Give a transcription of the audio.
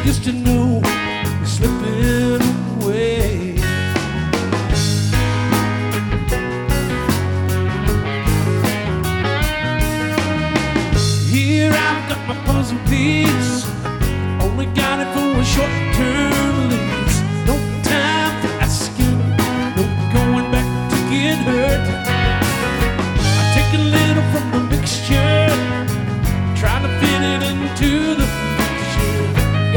used to know is slipping away. Here I've got my puzzle piece, only got it for a short term.